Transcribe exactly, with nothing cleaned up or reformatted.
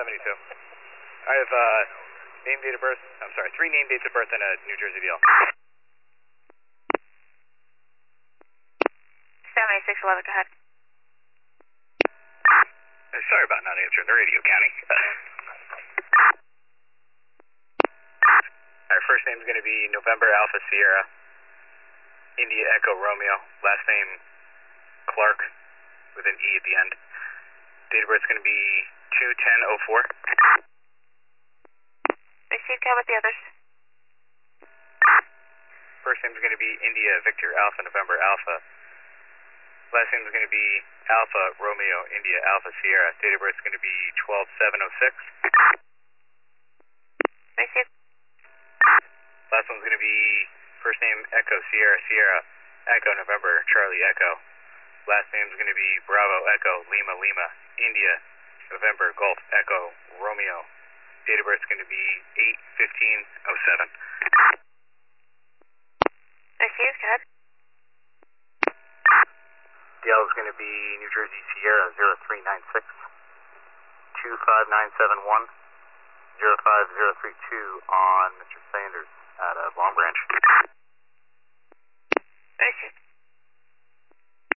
seventy-two. I have uh, name, date of birth, I'm sorry, three name dates of birth and a New Jersey V L. seventy-six eleven, go ahead. Sorry about not answering the radio, County. Our first name is going to be November Alpha Sierra, India Echo Romeo, last name Clark, with an E at the end. Date of birth is going to be two ten oh four. Received, how about the others? First name is going to be India Victor Alpha November Alpha. Last name is going to be Alpha Romeo India Alpha Sierra. Date of birth is going to be twelve seven oh six. Received. Last one's going to be first name Echo Sierra Sierra Echo November Charlie Echo. Last name is going to be Bravo Echo Lima Lima India November Golf Echo Romeo. Date of birth is going to be eight fifteen oh seven. Received, go ahead. D L is going to be New Jersey Sierra zero three nine six two five nine seven one zero five zero three two on Mister Sanders at uh, Long Branch. Received.